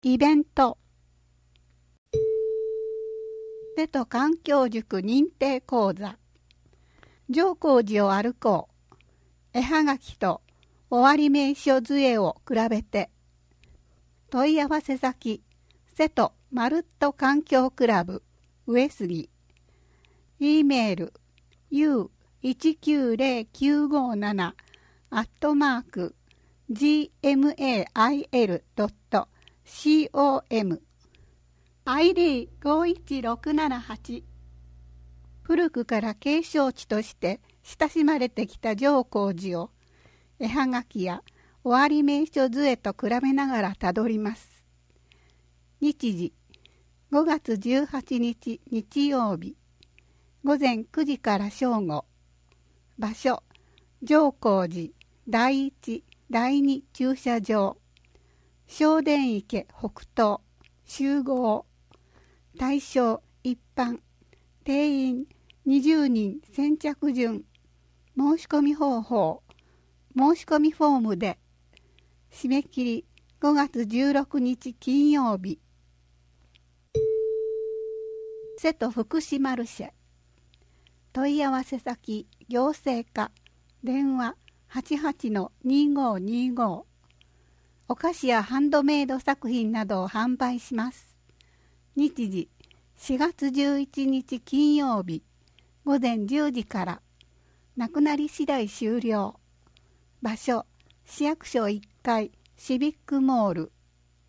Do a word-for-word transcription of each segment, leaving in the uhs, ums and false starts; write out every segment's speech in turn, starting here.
イベント。瀬戸環境塾認定講座。乗光寺を歩こう。絵はがきと終わり名所図絵を比べて。問い合わせ先、瀬戸まるっと環境クラブ上杉。E メール ユーいちきゅうゼロきゅうごなな アットマーク ジーエムエーアイエルドットコム アイディーごいちろくななはち。古くから景勝地として親しまれてきた乗光寺を絵はがきや終わり名所図絵と比べながらたどります。日時ごがつじゅうはちにち日曜日ごぜんくじから正午。場所乗光寺第一第二駐車場正殿池北東集合。対象一般定員にじゅうにん先着順。申し込み方法申し込みフォームで。締め切りごがつじゅうろくにち金曜日。瀬戸福祉マルシェ。問い合わせ先行政課電話 はちはちのにごにご。お菓子やハンドメイド作品などを販売します。日時しがつじゅういちにち金曜日ごぜんじゅうじから。なくなり次第終了。場所市役所いっかいシビックモール。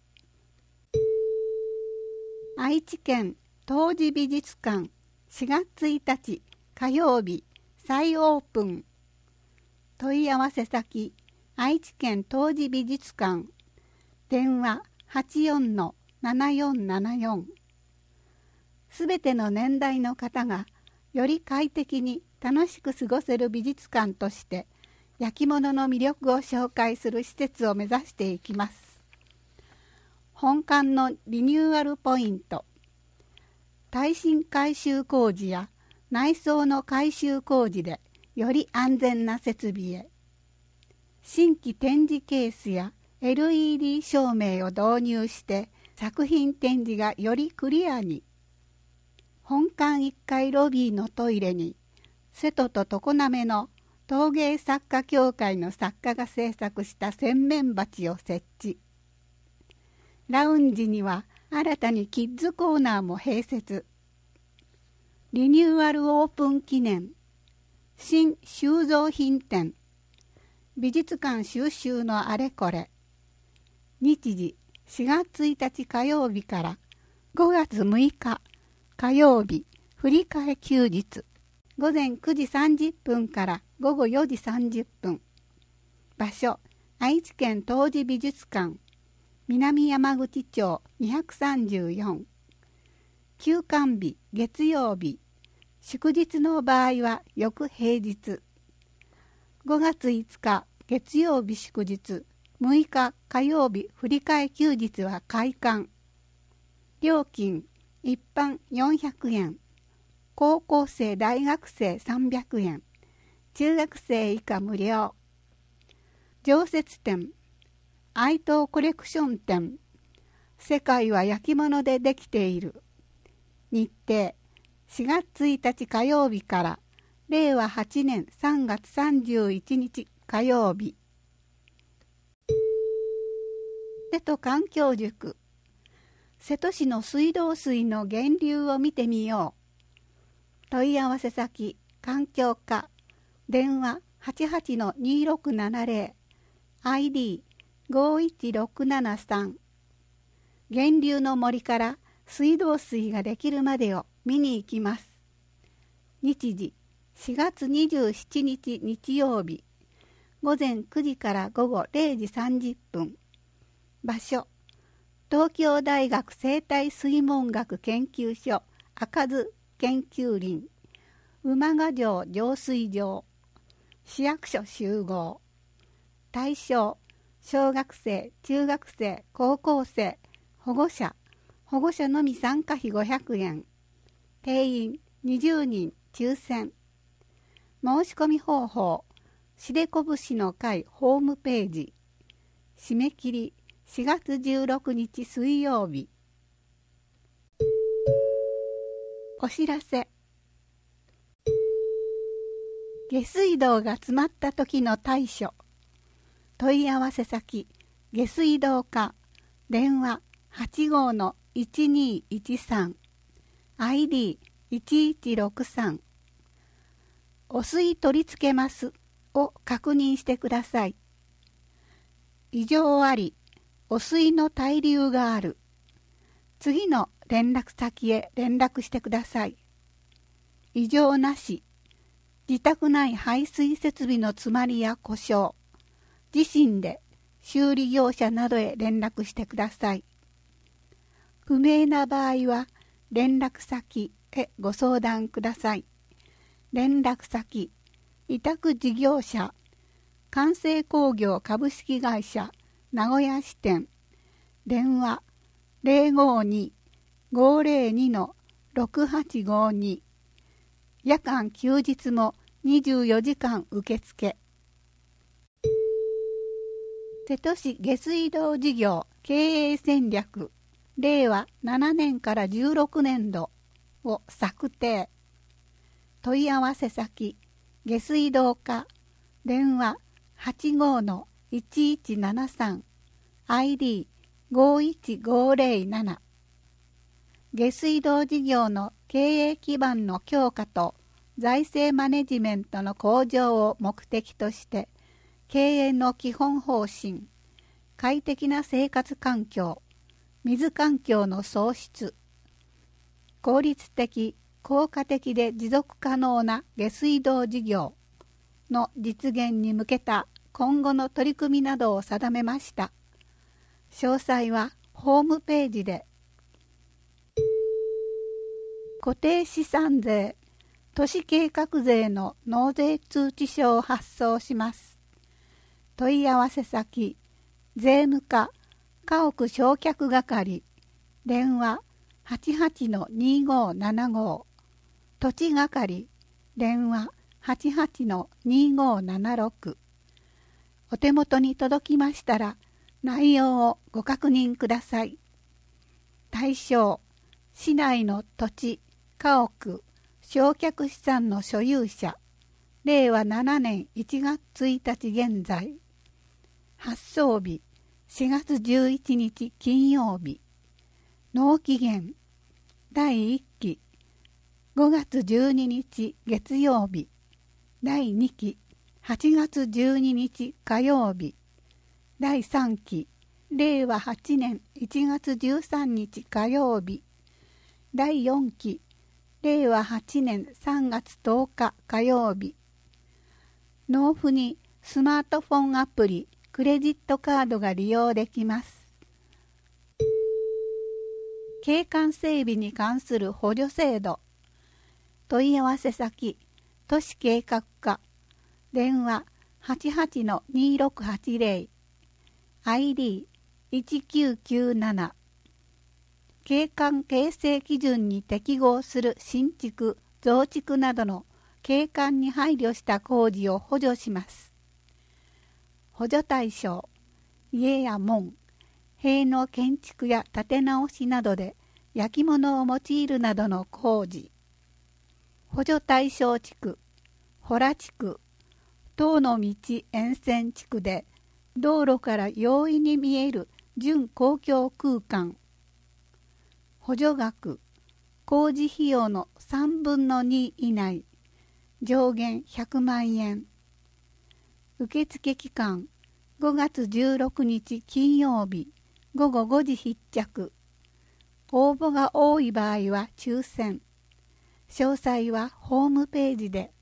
愛知県東寺美術館しがつついたち火曜日再オープン。問い合わせ先愛知県東寺美術館電話 はちよんのななよんななよん。すべての年代の方がより快適に楽しく過ごせる美術館として焼き物の魅力を紹介する施設を目指していきます。本館のリニューアルポイント。耐震改修工事や内装の改修工事でより安全な設備へ。新規展示ケースや エルイーディー 照明を導入して作品展示がよりクリアに。本館いっかいロビーのトイレに瀬戸と常滑の陶芸作家協会の作家が制作した洗面鉢を設置。ラウンジには新たにキッズコーナーも併設。リニューアルオープン記念新収蔵品展。美術館収集のあれこれ。日時しがつついたち火曜日からごがつむいか火曜日振り替え休日。ごぜんくじさんじゅっぷんからごごよじさんじゅっぷん。場所愛知県東寺美術館南山口町にひゃくさんじゅうよん。休館日月曜日。祝日の場合は翌平日。ごがついつか月曜日祝日むいか火曜日振り替え休日は開館。料金一般よんひゃくえん。高校生大学生さんびゃくえん。中学生以下無料。常設展愛東コレクション展。世界は焼き物でできている。日程しがつついたち火曜日かられいわはちねんさんがつさんじゅういちにち火曜日。瀬戸環境塾。瀬戸市の水道水の源流を見てみよう。問い合わせ先環境課電話 はちはちのにろくななゼロ アイディーごいちろくななさん。源流の森から水道水ができるまでを見に行きます。日時しがつにじゅうしちにち日曜日ごぜんくじからごごれいじさんじゅっぷん。場所東京大学生態水文学研究所赤津研究林馬ヶ城浄水場。市役所集合。対象小学生中学生高校生保護者保護者のみ参加費ごひゃくえん。定員にじゅうにん抽選。申し込み方法しでこぶしの会ホームページ。締め切りしがつじゅうろくにち水曜日。お知らせ。下水道が詰まった時の対処。問い合わせ先、下水道課、電話 はちごーのいちにーいちさん、アイディーいちいちろくさん。お水取り付けますを確認してください。異常あり、お水の滞留がある。次の連絡先へ連絡してください。異常なし、自宅内排水設備の詰まりや故障、自身で修理業者などへ連絡してください。不明な場合は連絡先へご相談ください。連絡先、委託事業者、完成工業株式会社名古屋支店、電話 ゼロごーにーごーゼロにーろくはちごーに、夜間休日もにじゅうよじかん受付。瀬戸市下水道事業経営戦略れいわななねんからじゅうろくねんどを策定。問い合わせ先、下水道課、電話 はちごーのいちいちななさん、アイディーごいちごーゼロなな。下水道事業の経営基盤の強化と財政マネジメントの向上を目的として、経営の基本方針、快適な生活環境、水環境の創出、効率的、効果的で持続可能な下水道事業の実現に向けた今後の取り組みなどを定めました。詳細はホームページで。固定資産税、都市計画税の納税通知書を発送します。問い合わせ先、税務課、家屋償却係、電話 はちはちのにごーななごー、土地係、電話 はちはちのにごーななろく。お手元に届きましたら、内容をご確認ください。対象、市内の土地、家屋、償却資産の所有者、れいわななねんいちがつついたち現在。発送日、しがつじゅういちにち金曜日。納期限、だいいっき、ごがつじゅうににち月曜日。だいにき、はちがつじゅうににち火曜日。だいさんき、れいわはちねんいちがつじゅうさんにち火曜日。だいよんき、れいわはちねんさんがつとおか火曜日。納付にスマートフォンアプリ、クレジットカードが利用できます。景観整備に関する補助制度。問い合わせ先、都市計画課、電話 はちはちのにろくはちゼロ、アイディーいちきゅうきゅうなな。景観形成基準に適合する新築、増築などの景観に配慮した工事を補助します。補助対象、家や門、塀の建築や建て直しなどで焼き物を用いるなどの工事。補助対象地区、洞地区、東の道沿線地区で道路から容易に見える準公共空間。補助額、工事費用のさんぶんのに以内、上限ひゃくまんえん。受付期間、ごがつじゅうろくにち金曜日、ごごごじ必着。応募が多い場合は抽選。詳細はホームページで。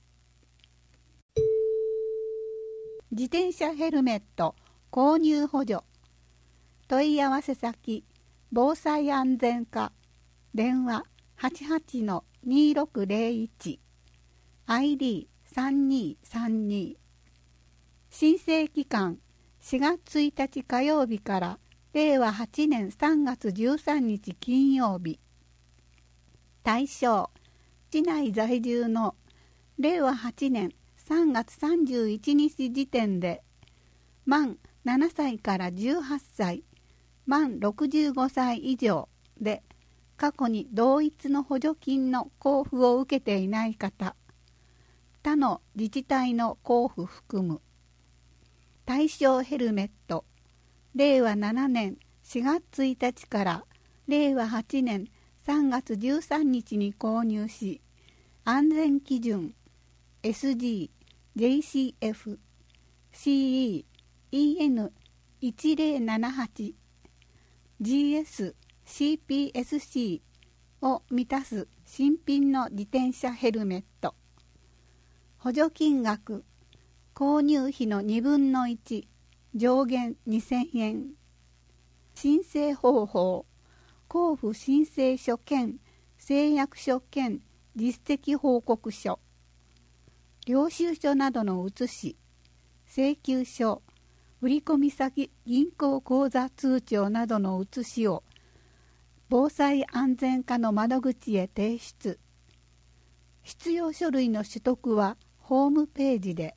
自転車ヘルメット購入補助。問い合わせ先、防災安全課、電話 はちはちのにろくゼロいち、アイディーさんにさんに。申請期間、しがつついたち火曜日かられいわはちねんさんがつじゅうさんにち金曜日。対象、市内在住のれいわはちねんさんがつさんじゅういちにち時点で満ななさいからじゅうはっさい、 満ろくじゅうごさい以上で過去に同一の補助金の交付を受けていない方、他の自治体の交付含む。対象ヘルメット、れいわななねんしがつついたちかられいわはちねんさんがつじゅうさんにちに購入し、安全基準 エスジー、ジェイシーエフ、シーイー、イーエヌいちぜろななはち、ジーエス、シーピーエスシー を満たす新品の自転車ヘルメット。補助金額、購入費のにぶんのいち、上限にせんえん。申請方法、交付申請書兼誓約書兼実績報告書、領収書などの写し、請求書、振込先銀行口座通帳などの写しを防災安全課の窓口へ提出。必要書類の取得はホームページで。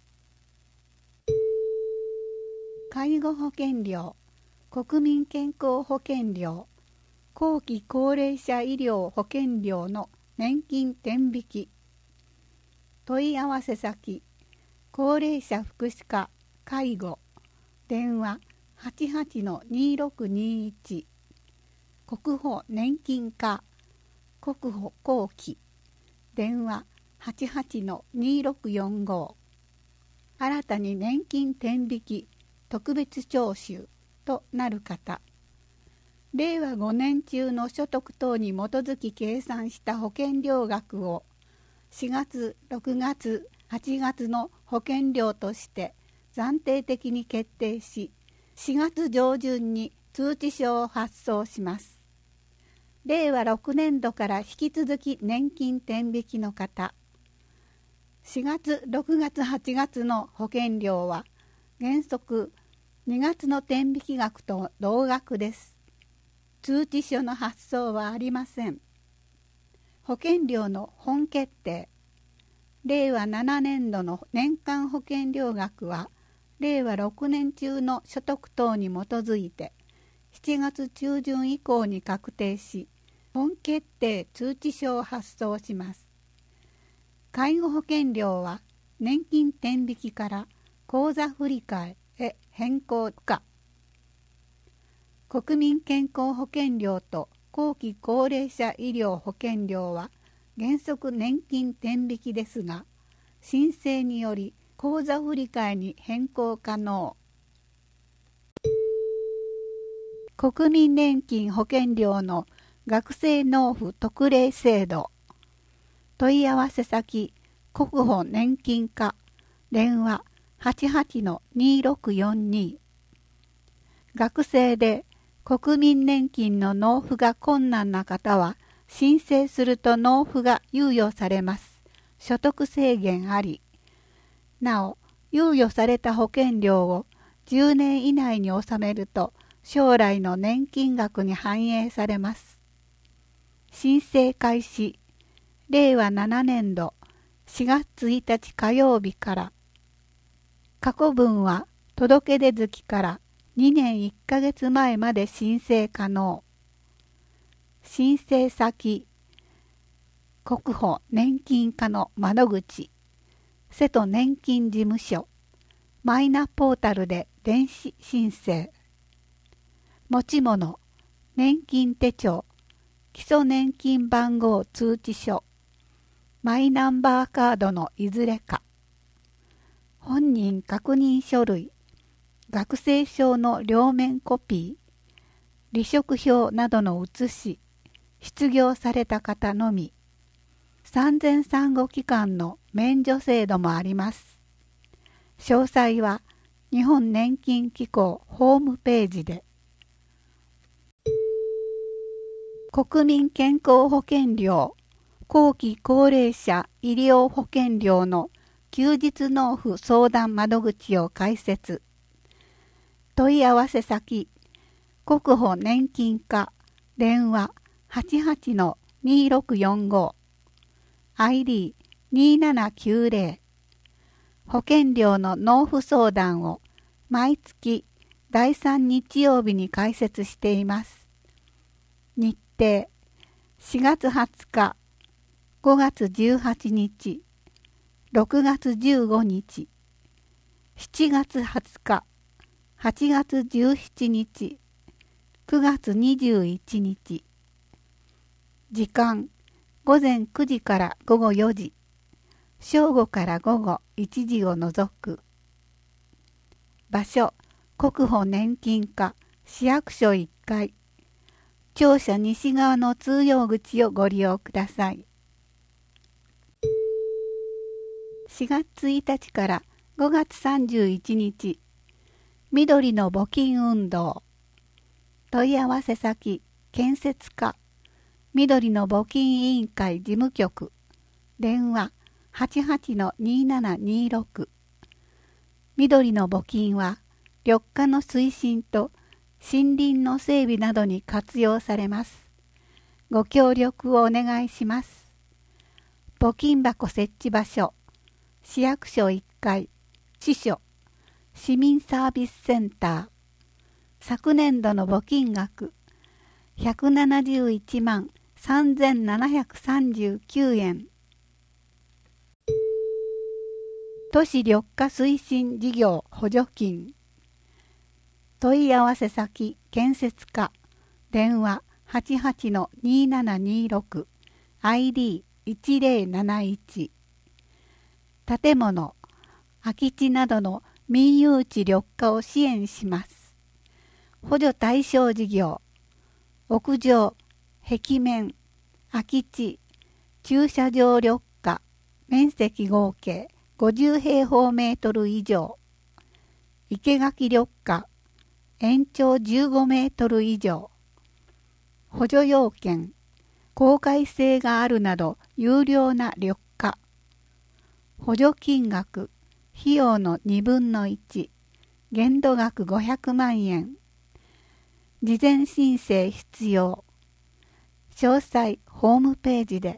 介護保険料、国民健康保険料、後期高齢者医療保険料の年金天引き。問い合わせ先、高齢者福祉課介護、電話 はちはちのにろくにいち、国保年金課国保後期、電話 はちはちのにろくよんご、新たに年金天引き特別徴収となる方、れいわごねん中の所得等に基づき計算した保険料額をしがつ、ろくがつ、はちがつの保険料として暫定的に決定し、しがつ上旬に通知書を発送します。れいわろくねんどから引き続き年金天引きの方、しがつ、ろくがつ、はちがつの保険料は原則にがつの天引き額と同額です。通知書の発送はありません。保険料の本決定、れいわななねんどの年間保険料額はれいわろくねん中の所得等に基づいてしちがつちゅうじゅん以降に確定し、本決定通知書を発送します。介護保険料は年金天引きから口座振替へ変更可。国民健康保険料と後期高齢者医療保険料は原則年金天引きですが、申請により口座振替に変更可能。国民年金保険料の学生納付特例制度。問い合わせ先、国保年金課、電話 はちはちのにろくよんに。学生で国民年金の納付が困難な方は、申請すると納付が猶予されます。所得制限あり。なお、猶予された保険料をじゅうねん以内に納めると、将来の年金額に反映されます。申請開始、れいわななねんどしがつついたち火曜日から。過去分は届出月からにねんいっかげつまえまで申請可能。申請先、国保年金課の窓口、瀬戸年金事務所、マイナポータルで電子申請。持ち物、年金手帳、基礎年金番号通知書、マイナンバーカードのいずれか。本人確認書類、学生証の両面コピー、離職票などの写し、失業された方のみ。産前産後期間の免除制度もあります。詳細は日本年金機構ホームページで。国民健康保険料、後期高齢者医療保険料の休日納付相談窓口を開設。問い合わせ先、国保年金課、電話 はちはちのにろくよんご、アイディーにななきゅうぜろ。保険料の納付相談を毎月だいさん日曜日に開設しています。日程しがつはつか、ごがつじゅうはちにち、ろくがつじゅうごにち、しちがつはつか、はちがつじゅうしちにち、くがつにじゅういちにち。時間ごぜんくじからごごよじ、正午からごごいちじを除く。場所国保年金課市役所いっかい、庁舎西側の通用口をご利用ください。しがつついたちからごがつさんじゅういちにち、緑の募金運動。問い合わせ先、建設課、緑の募金委員会事務局、電話 はちはちのにーななにーろく。緑の募金は、緑化の推進と森林の整備などに活用されます。ご協力をお願いします。募金箱設置場所、市役所いっかい、支所、市民サービスセンター。昨年度の募金額、ひゃくななじゅういちまんさんぜんななひゃくさんじゅうきゅうえん。都市緑化推進事業補助金。問い合わせ先建設課、電話 はちはちのにーななにーろく、アイディーいちぜろなないち。建物、空き地などの民有地緑化を支援します。補助対象事業、屋上、壁面、空き地、駐車場緑化、面積合計ごじゅうへいほうメートル以上、生垣緑化、延長じゅうごメートル以上、補助要件、公開性があるなど有料な緑化、補助金額、費用のにぶんのいち、限度額ごひゃくまんえん、事前申請必要、詳細ホームページで。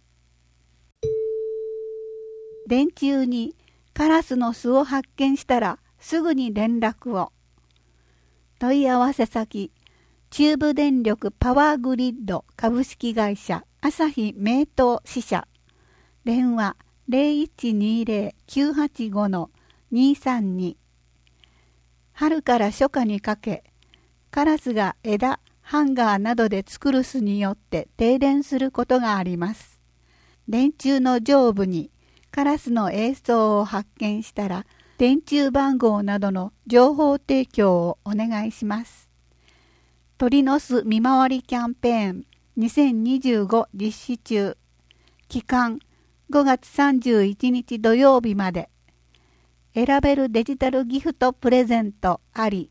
電柱にカラスの巣を発見したらすぐに連絡を。問い合わせ先、中部電力パワーグリッド株式会社朝日名東支社、電話 ゼロいちにーゼロ きゅうはちご にーさんに。春から初夏にかけ、カラスが枝、ハンガーなどで作る巣によって停電することがあります。電柱の上部にカラスの営巣を発見したら、電柱番号などの情報提供をお願いします。鳥の巣見回りキャンペーンにせんにじゅうご実施中。期間ごがつさんじゅういちにち土曜日まで。選べるデジタルギフトプレゼントあり。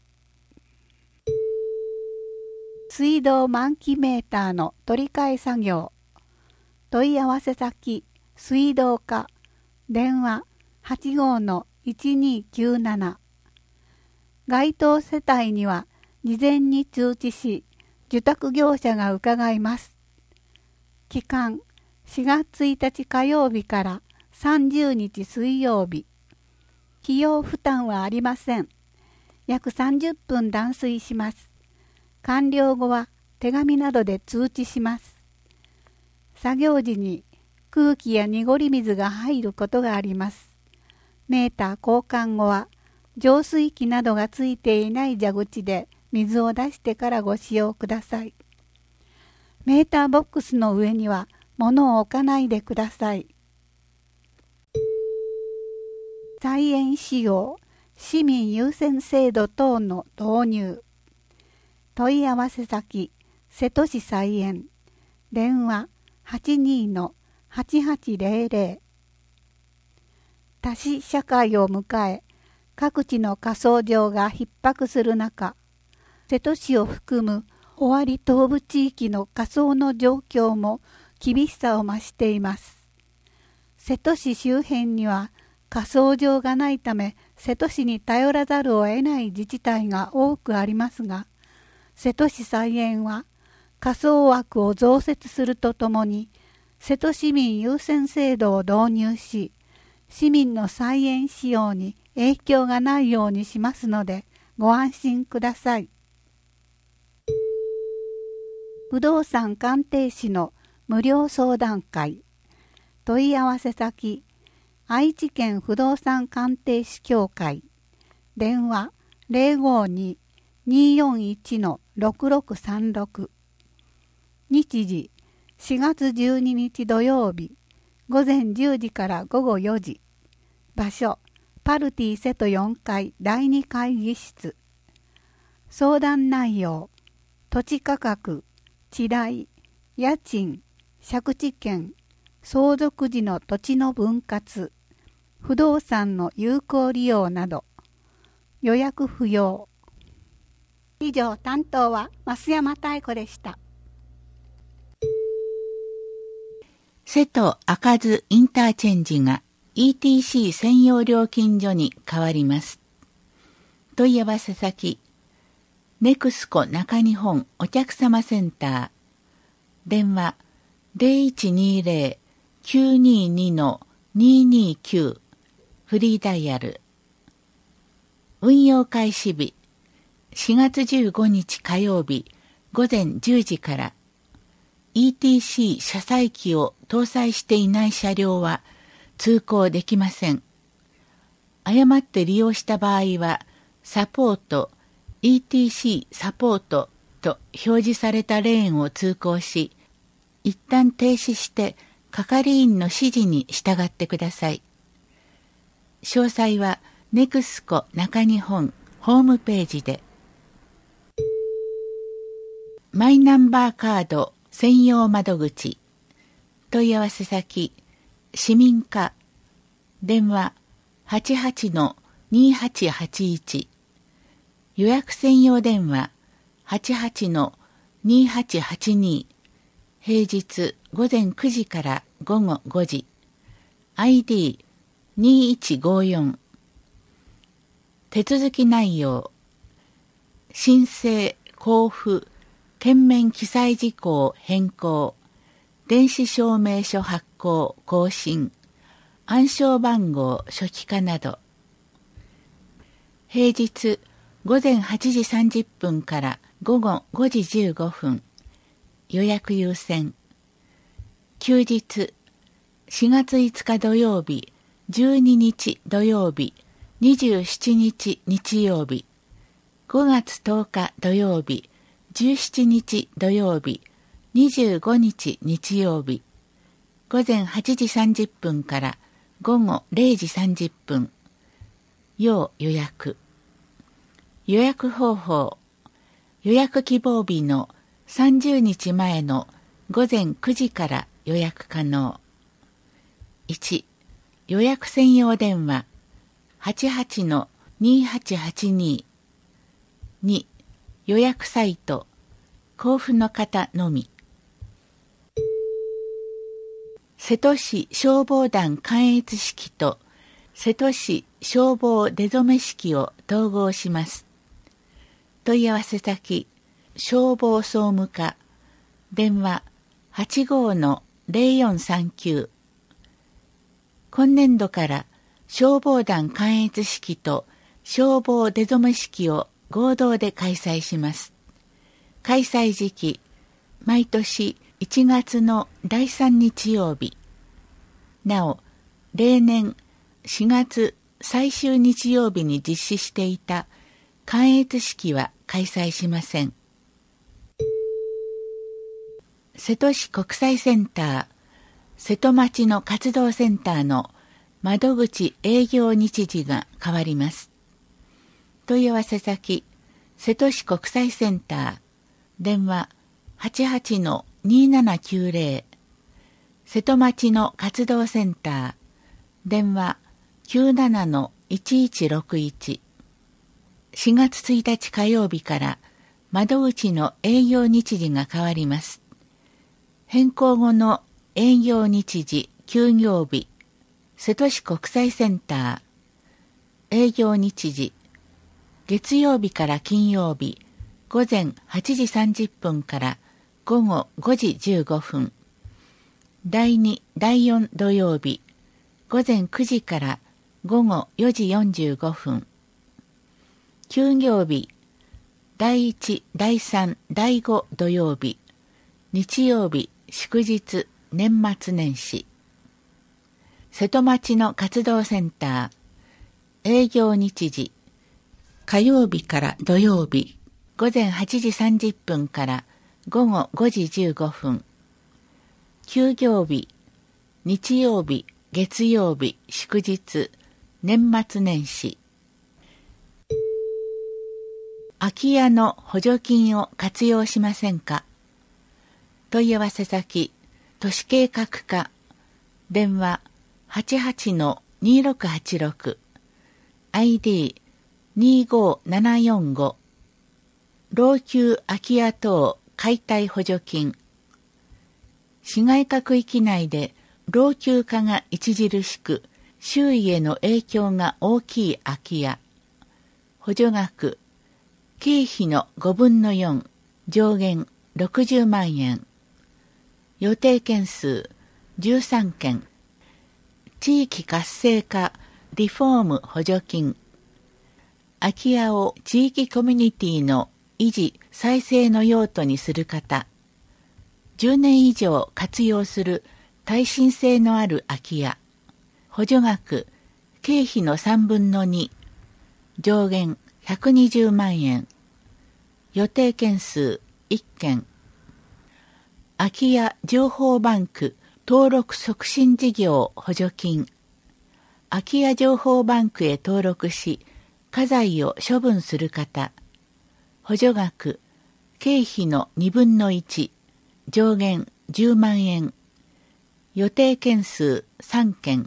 水道満期メーターの取り替え作業。問い合わせ先、水道課、電話 はちごのいちにきゅうなな。該当世帯には事前に通知し、受託業者が伺います。期間しがつついたち火曜日からさんじゅうにち水曜日。費用負担はありません。約さんじゅっぷん断水します。完了後は手紙などで通知します。作業時に空気や濁り水が入ることがあります。メーター交換後は浄水器などがついていない蛇口で水を出してからご使用ください。メーターボックスの上には物を置かないでください。菜園使用、市民優先制度等の導入。問い合わせ先、瀬戸市菜園、電話 はちにのはちはちゼロゼロ。多子社会を迎え、各地の火葬場が逼迫する中、瀬戸市を含む尾張東部地域の火葬の状況も厳しさを増しています。瀬戸市周辺には火葬場がないため、瀬戸市に頼らざるを得ない自治体が多くありますが、瀬戸市菜園は火葬枠を増設するとともに、瀬戸市民優先制度を導入し、市民の菜園使用に影響がないようにしますので、 ご安心ください。不動産鑑定士の無料相談会。問い合わせ先、愛知県不動産鑑定士協会。電話 ゼロごに にーよんいち ろくろくさんろく。日時しがつじゅうににち土曜日、午前じゅうじから午後よじ。場所、パルティ瀬戸よんかいだいに会議室。相談内容、土地価格、地代、家賃、借地権、相続時の土地の分割、不動産の有効利用など。予約不要。以上、担当は増山妙子でした。 瀬戸赤津インターチェンジが イーティーシー 専用料金所に変わります。問い合わせ先、ネクスコ中日本お客様センター。電話 ゼロいちにゼロ きゅうにに にーにーきゅう。フリーダイヤル。運用開始日、しがつじゅうごにち火曜日午前じゅうじから。イーティーシー 車載機を搭載していない車両は通行できません。誤って利用した場合は、サポート、イーティーシー サポートと表示されたレーンを通行し、一旦停止して係員の指示に従ってください。詳細はネクスコ中日本ホームページで。マイナンバーカード専用窓口。問い合わせ先、市民課。電話 はちはちのにはちはちいち。予約専用電話 はちはちのにはちはちに。平日午前くじから午後ごじ。アイディーにいちごよん。手続き内容、申請、交付、券面記載事項変更、電子証明書発行、更新、暗証番号初期化など。平日午前はちじさんじゅっぷんから午後ごじじゅうごふん、予約優先。休日しがついつか土曜日、じゅうににち土曜日、にじゅうしちにち日曜日、ごがつとおか土曜日、じゅうしちにち土曜日、にじゅうごにち日曜日、午前はちじさんじゅっぷんから午後れいじさんじゅっぷん、要予約。予約方法、予約希望日のさんじゅうにちまえの午前くじから予約可能。いち、予約専用電話 はちはちのにはちはちに。に、予約サイト、交付の方のみ。瀬戸市消防団観閲式と瀬戸市消防出初式を統合します。問い合わせ先、消防総務課。電話 はちごのぜろよんさんきゅう。今年度から消防団観閲式と消防出初式を合同で開催します。開催時期、毎年いちがつのだいさん日曜日。なお、例年しがつ最終日曜日に実施していた観閲式は開催しません。瀬戸市国際センター、瀬戸町の活動センターの窓口営業日時が変わります。問い合わせ先、瀬戸市国際センター。電話 はちはちのにななきゅうぜろ。瀬戸町の活動センター。電話 きゅうななのいちいちろくいち。しがつついたち火曜日から窓口の営業日時が変わります。変更後の営業日時、休業日、瀬戸市国際センター。営業日時、月曜日から金曜日、午前はちじさんじゅっぷんから午後ごじじゅうごふん。だいに、だいよん土曜日、午前くじから午後よじよんじゅうごふん。 休業日、だいいち、だいさん、だいご土曜日、日曜日、祝日、年末年始。瀬戸町の活動センター、営業日時、火曜日から土曜日、ごぜんはちじさんじゅっぷんからごごごじじゅうごふん。休業日、日曜日、月曜日、祝日、年末年始。空き家の補助金を活用しませんか？問い合わせ先、都市計画課、電話 はちはちのにろくはちろく、アイディーにごななよんご、老朽空き家等解体補助金。市街化区域内で老朽化が著しく、周囲への影響が大きい空き家。補助額、経費のごぶんのよん、上限ろくじゅうまんえん。予定件数じゅうさんけん。地域活性化リフォーム補助金。空き家を地域コミュニティの維持再生の用途にする方。じゅうねん以上活用する耐震性のある空き家。補助額経費のさんぶんのに。上限ひゃくにじゅうまんえん。予定件数いっけん。空き家情報バンク登録促進事業補助金。空き家情報バンクへ登録し、家財を処分する方。補助額、経費のにぶんのいち、上限じゅうまんえん。予定件数さんけん。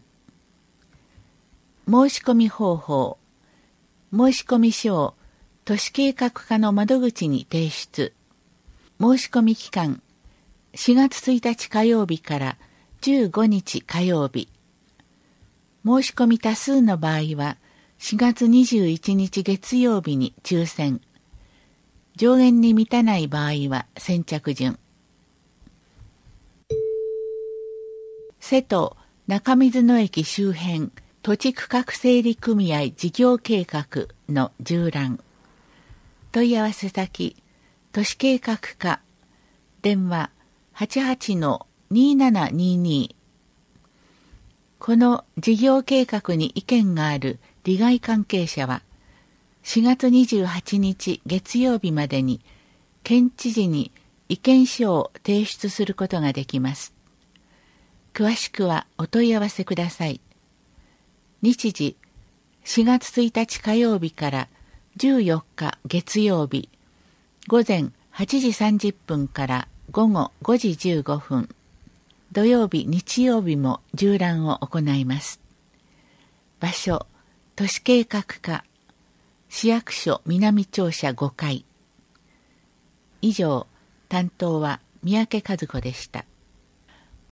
申し込み方法。申し込み書を都市計画課の窓口に提出。申し込み期間、しがつついたち火曜日からじゅうごにち火曜日。申し込み多数の場合はしがつにじゅういちにち月曜日に抽選。上限に満たない場合は先着順。瀬戸中水野駅周辺土地区画整理組合事業計画の縦覧。問い合わせ先、都市計画課、電話はちはちのにななにに。この事業計画に意見がある利害関係者は、しがつにじゅうはちにち月曜日までに県知事に意見書を提出することができます。詳しくはお問い合わせください。日時、しがつついたち火曜日からじゅうよっか月曜日、ごぜんはちじさんじゅっぷんからごごごじじゅうごふん。土曜日、日曜日も縦覧を行います。場所、都市計画課、市役所南庁舎ごかい。以上、担当は三宅和子でした。